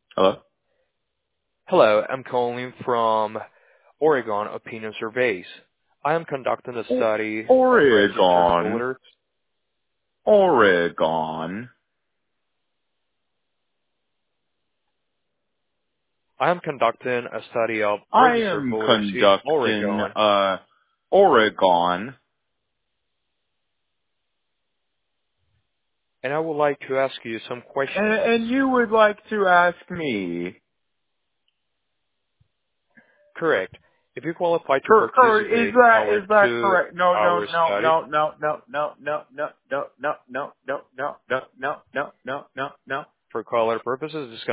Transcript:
Hello? Hello, I'm calling from Oregon Opinion Surveys. I am conducting a study of registered Oregon. voters. Oregon. I am conducting a study of I registered am voters in conducting, Oregon, Oregon. and I would like to ask you some questions. And you would like to ask me. Correct. If you qualify to participate in our Is that correct? No, no, 2-hour no, study, no, no, no, no, no, no, no, no, no, no, no, no, no, no, no, no. for caller purposes, this